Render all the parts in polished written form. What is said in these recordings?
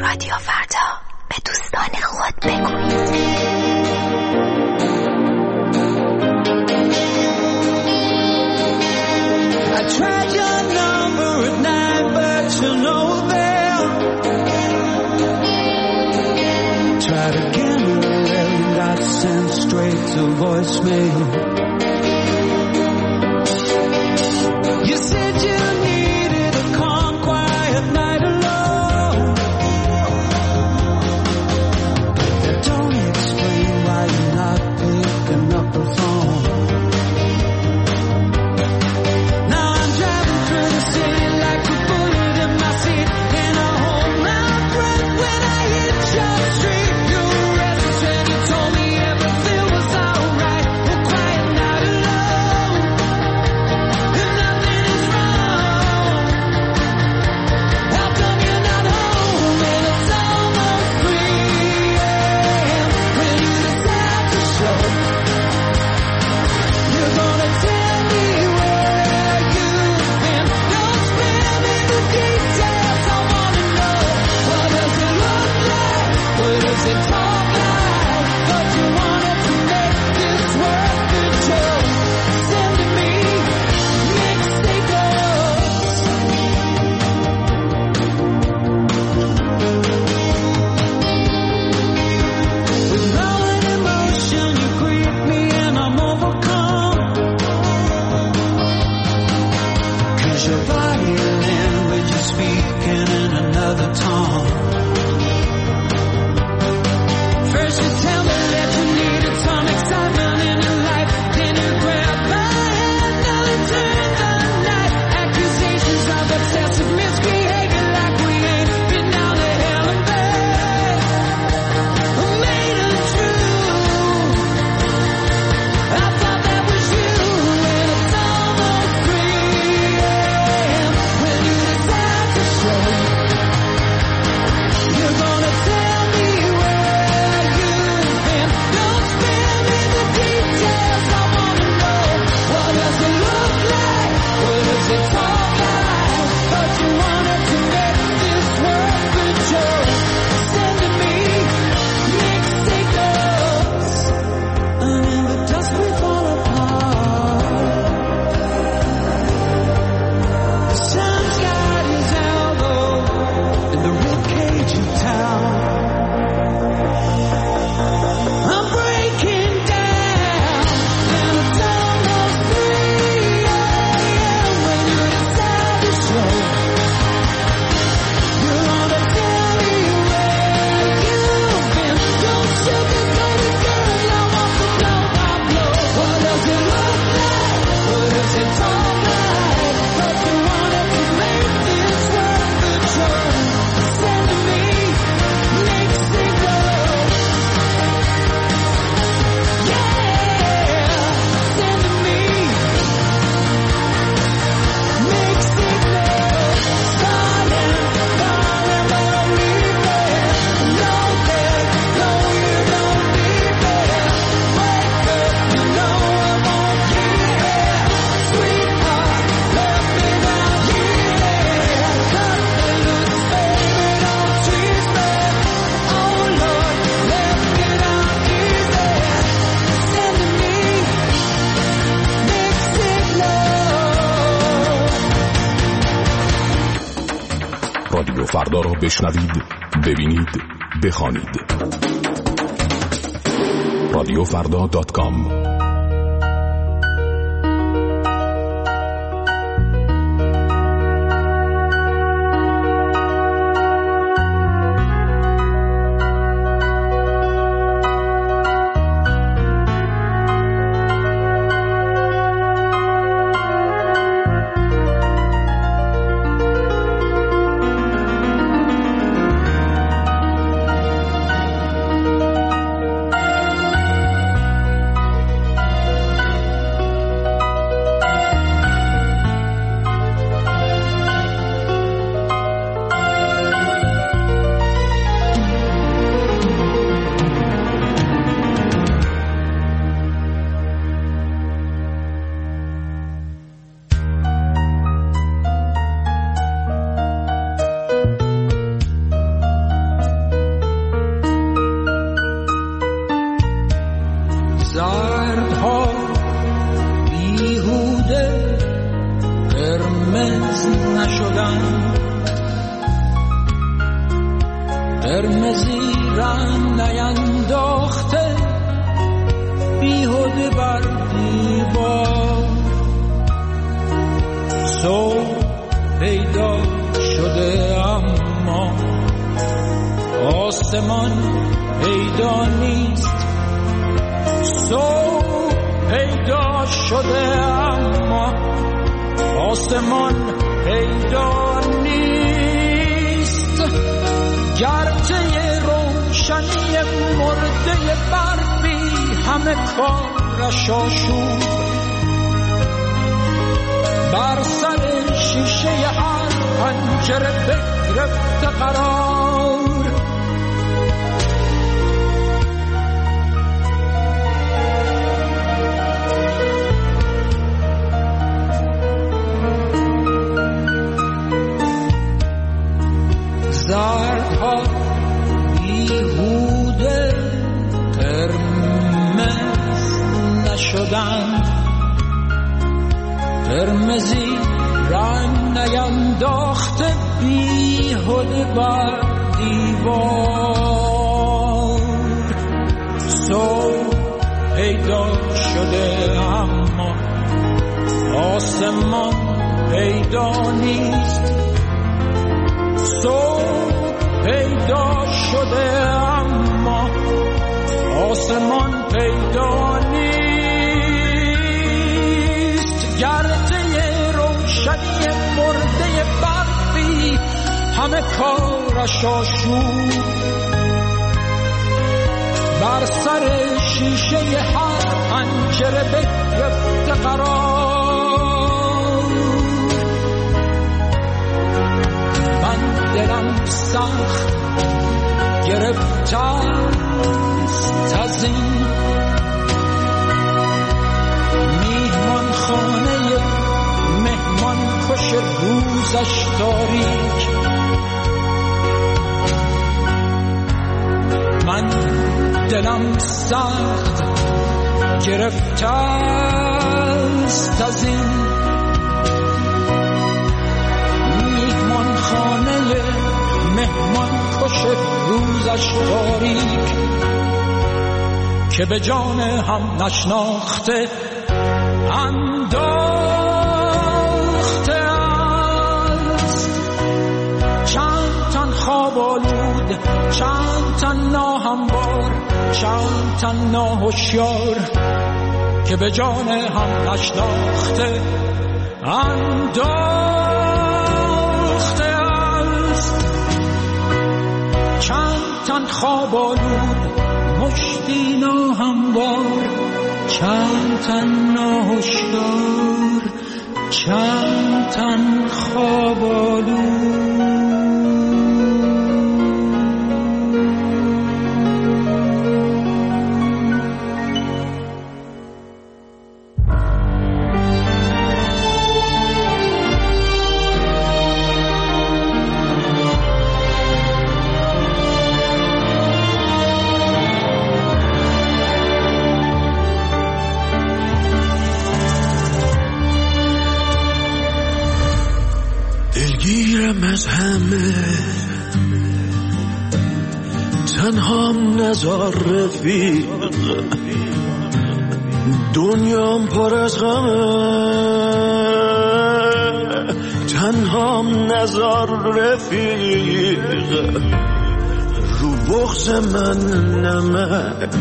رادیو فردا، به دوستان خود بگویید. I tried your number at 9, but you're nowhere there. Tried again at 11, got sent straight to voicemail. You said you needed a calm, quiet night alone. That don't explain why you're not picking up the phone. رادیو فردا را بشنوید، ببینید، بخوانید. رادیوفردا.com نشدن، قرمزی رنگ نینداخته بیهوده بر دیوار. صبح پیدا شده اما آسمان پیدا نیست. صبح پیدا شده اما آسمان پیدا نیست. گرچه روشنی مرده برفی همه کارش آشوب، بر سر شیشه هر پنجره بگرفته قرار. زردها بیهوده قرمز نشدن، قرمزی رنگ نینداخته بیهوده بر دیوار. صبح پیدا شده اما آسمان پیدا نیست. صبح پیدا شده اما آسمان پیدا نیست. گرچه روشنی مرده برفی همه کارش آشوب، بر سر شیشه هر پنجره بگرفته قرار. من دلم سخت گرفته است از این میهمان خانه مهمان کش روزش تاریک. من دلم سخت گرفته است از این میهمان خانه مهمان کش روزش تاریک، که به جان هم نشناخته انداخته است. چند تن خواب آلود، چند تن ناهموار، چند تن ناهوشیار، که به جان هم نشناخته انداخته است. چند تن خواب آلود، مشتی ناهموار، چند تن ناهوشیار، چند تن خواب آلود. دلگیرم از همه، تنهام نزار رفیق، دنیام پر از غمه، تنهام نزار رفیق. رو بغض من نمک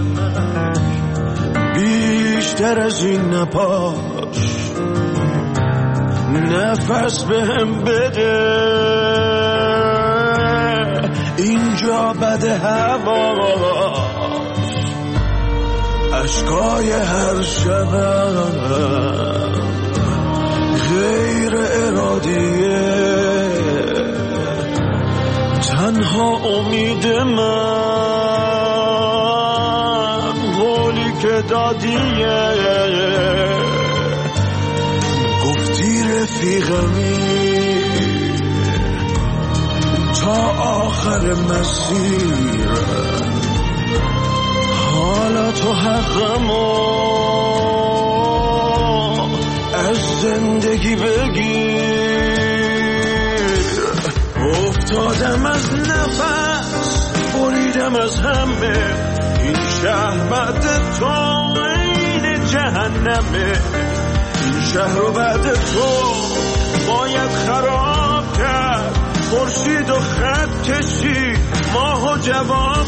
بیشتر از این نپاش، نفس بهم بده، اینجا بده هوا، اشکای هر شبم غیر ارادیه، تنها امید من قولی که دادیه. گفتی رفیقمی تا آخر مسیر، حالا تو حقمو از زندگی بگیر. افتادم از نفس، بریدم از همه. این شهر بعد تو این جهنمه. این شهر رو بعد تو باید خراب کرد. خورشید و خط کشید، ماهو جواب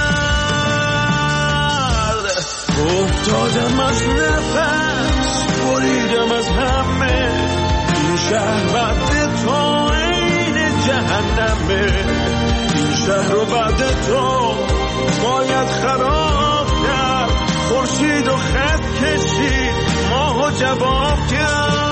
کرد. افتادم از نفس، بریدم از همه. این شهر بعد تو این جهنمه. این شهر رو بعد تو باید خراب کرد. خورشید و خط کشید، ماهو جواب کرد.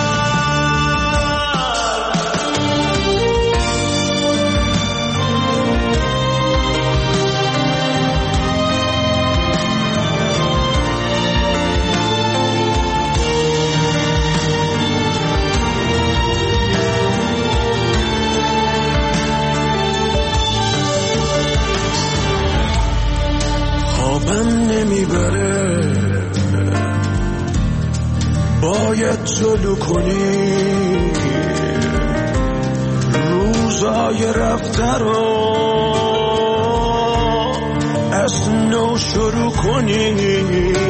خوابم نمیبره، باید جلو کنی. روزای رفته رو از نو شروع کنی.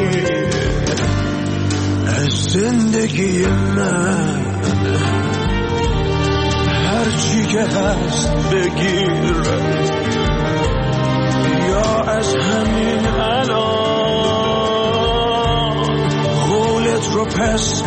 از زندگی من هرچی که هست بگیر، یا از همین الان قولت رو پس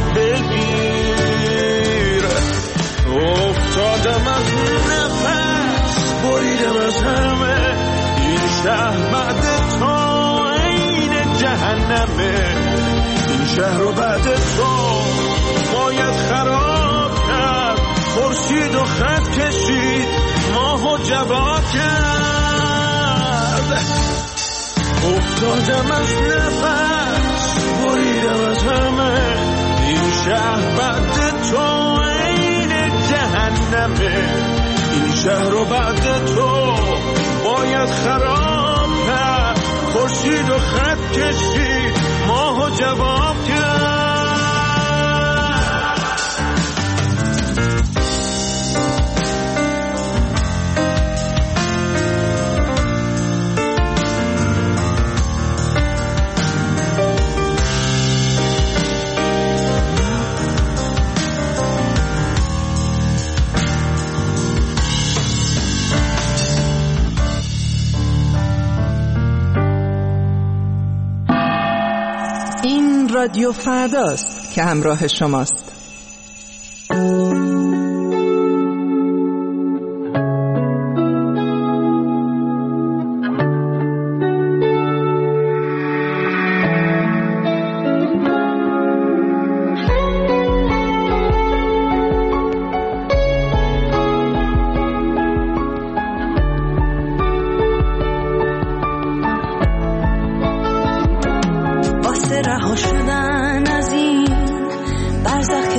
بگیر. افتادم از نفس، بریدم از همه. این شهر بعد تو این جهنمه. این شهر رو بعد تو باید خراب کرد. خورشید و خط کشید، ماهو جواب کرد. افتادم از نفس، بریدم از همه. این شهر بعد تو این جهنمه. این شهر رو بعد تو باید خراب کرد. خورشید و خط کشید، ماهو جواب کرد. رادیو فرداست که همراه شماست. رها شدن از این برزخ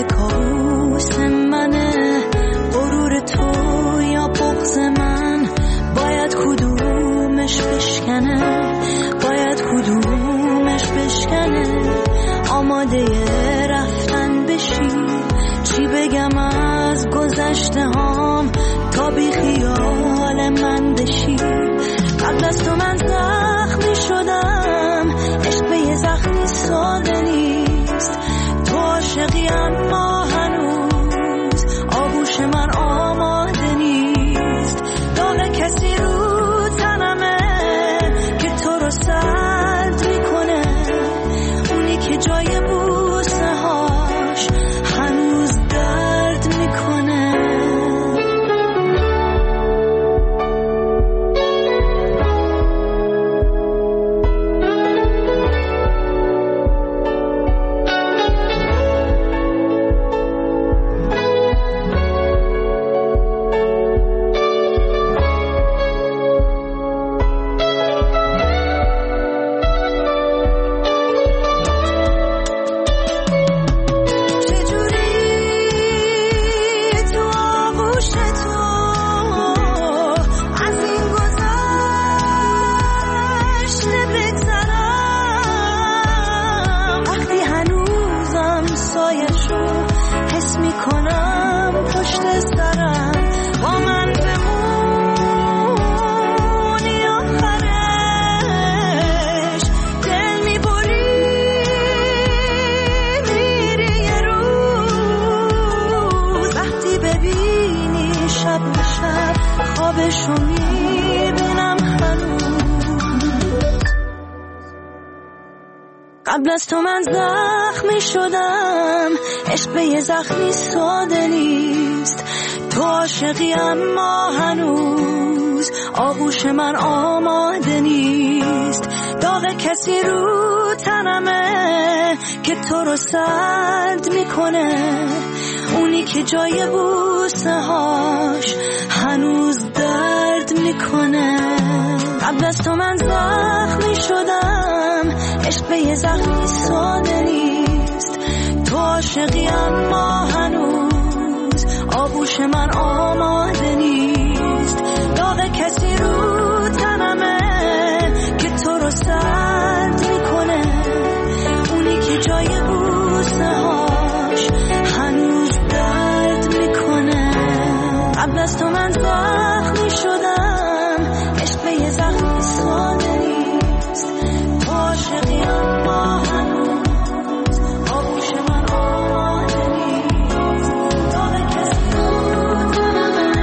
قبل از تو من زخمی شدم، عشق به یه زخمی ساده نیست. تو عاشقی اما هنوز آغوش من آماده نیست. داغ کسی رو تنمه که تو رو سرد میکنه، اونی که جای بوسه هاش هنوز درد میکنه. قبل از تو من زخمی شدم، عشق به یه زخمی ساده نیست. تو عاشقی اما هنوز آغوش من آماده نیست. داغ کسی رو تنمه که تو رو سرد میکنه، اونی که جای بوسه هاش هنوز درد میکنه. قبل از تو من زخمی شدم، عشق به یه زخمی ساده نیست. تو عاشقی اما هنوز آغوش من آماده نیست. داغ کسی رو تنمه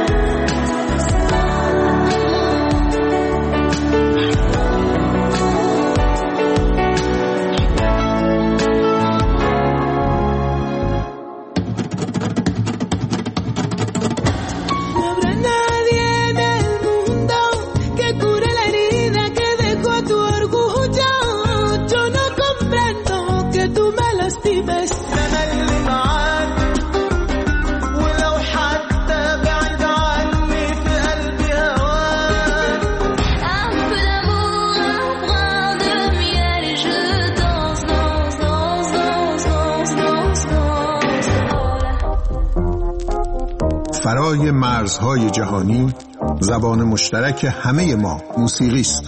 فرای مرزهای جهانی زبان مشترک همه ما موسیقی است.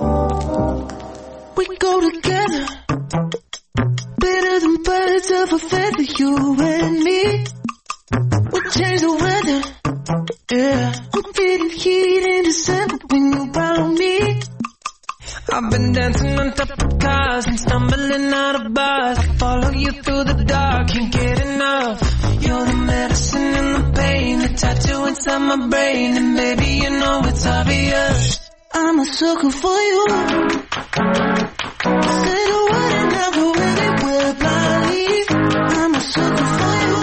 We go together, better than birds of a feather, you and me. We change the weather, yeah. I'm feeling heat in December when you found me. I've been dancing on top of cars and stumbling out of bars. I follow you through the dark, can't get enough. You're the medicine and the pain, the tattoo inside my brain, and baby you know it's obvious. I'm a sucker for you. Say the word and I'll go anywhere blindly. I'm a sucker for you.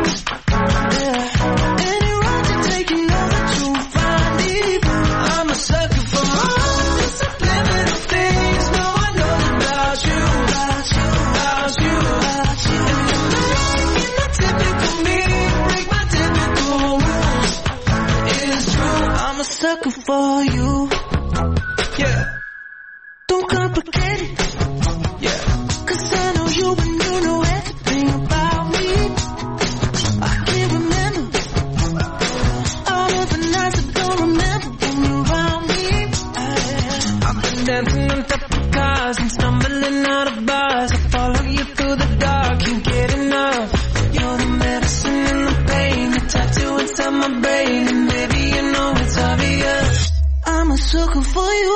Yeah. Any road you take, you know that you'll find it. I'm a sucker for all the subliminal things no one knows about you, about you, about you, about you. And you're not typical me, break my typical rules. It's true, I'm a sucker for you. Yeah. Don't complicate it. Yeah. 'Cause I know you and you know everything about me. I can't remember all of the nights I don't remember when you're around me. I've been dancing on top of cars and stumbling out of bars. I follow you through the dark, can't get enough. You're the medicine and the pain, the tattoo inside my brain, and baby you know it's obvious. I'm a sucker for you.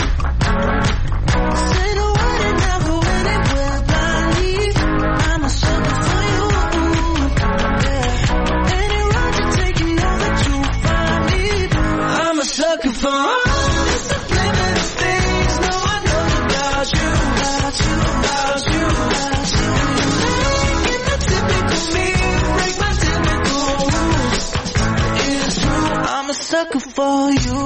Say the word and I'll go anywhere blindly. I'm a sucker for you. Yeah. Any road you take, you know that you'll find me. I'm a sucker for all the subliminal things no one knows about you, about you, about you, about you. You're not typical me, break my typical rules. It's true, I'm a sucker for you.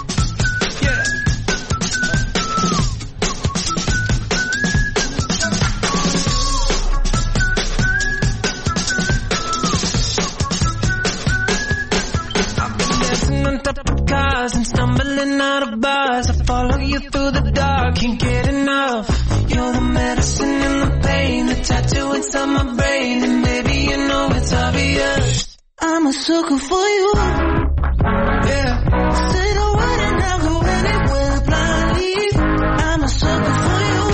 And stumbling out of bars, I follow you through the dark, can't get enough. You're the medicine and the pain, the tattoo inside my brain, and baby you know it's obvious. I'm a sucker for you. Yeah. Say the word and I'll go anywhere blindly. I'm a sucker for you.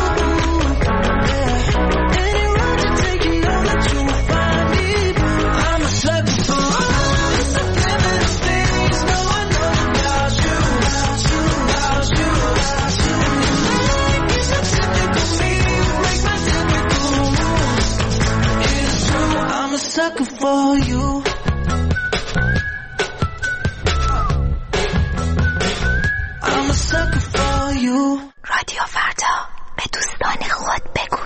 Yeah. Any road you take, you know that you'll find me. I'm a sucker for all the subliminal things no one knows about you, about you, about you, about you. You're so typical me, break my typical rules. It's true, I'm a sucker for you. I'm a sucker for you. رادیو فردا، به دوستان خود بگو.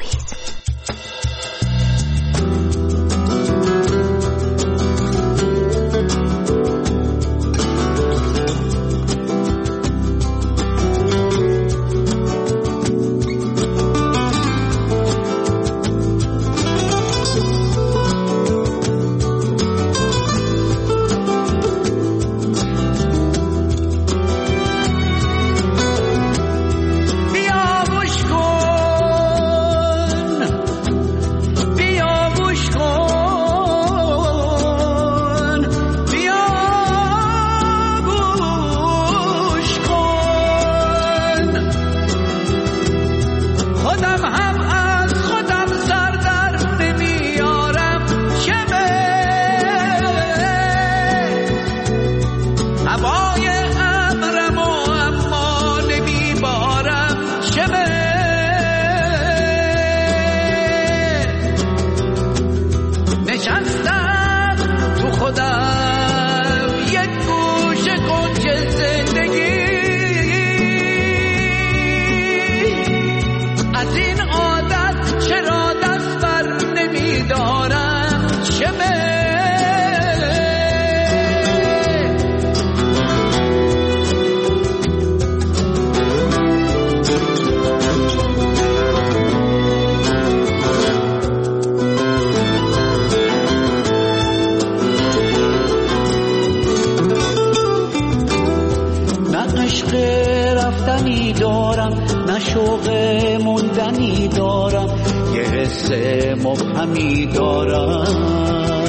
رفتنی دارم، نه شوق موندنی دارم، یه حس مبهمی دارم،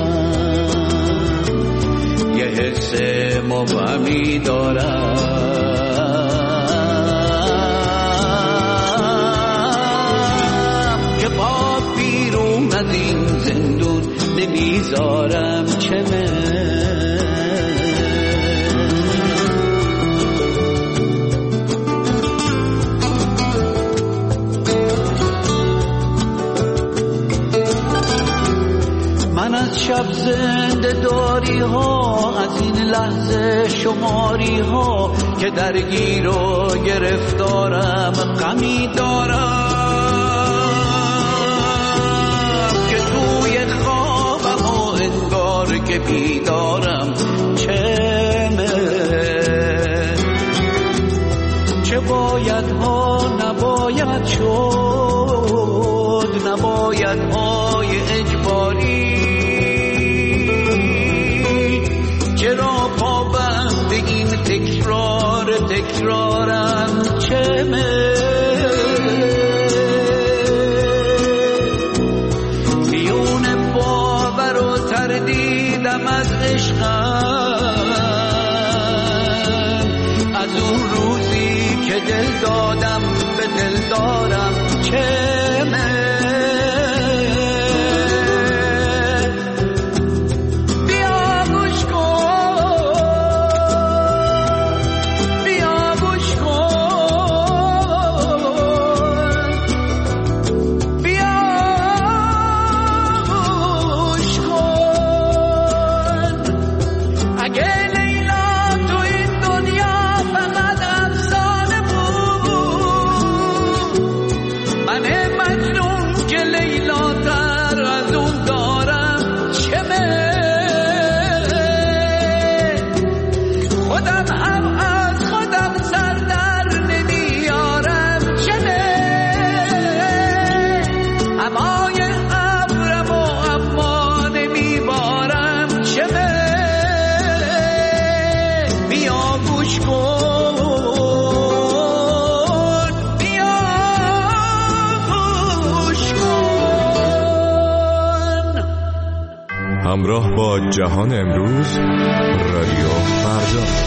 یه حس مبهمی دارم که پا بیرون از این زندون نمیذارم چمه. من از شب زنده داری ها، از این لحظه شماری ها که درگیر و گرفتارم، غمی دارم که توی خوابم و انگار که بیدارم چمه. چه باید ها نباید شد، نباید های اجباری، چرا پابند این تکرارم چمه. میون باور و تردیدم از عشقم، از اون روزی که دل دادم به دل دارم چمه. همراه با جهان امروز، رادیو فردا.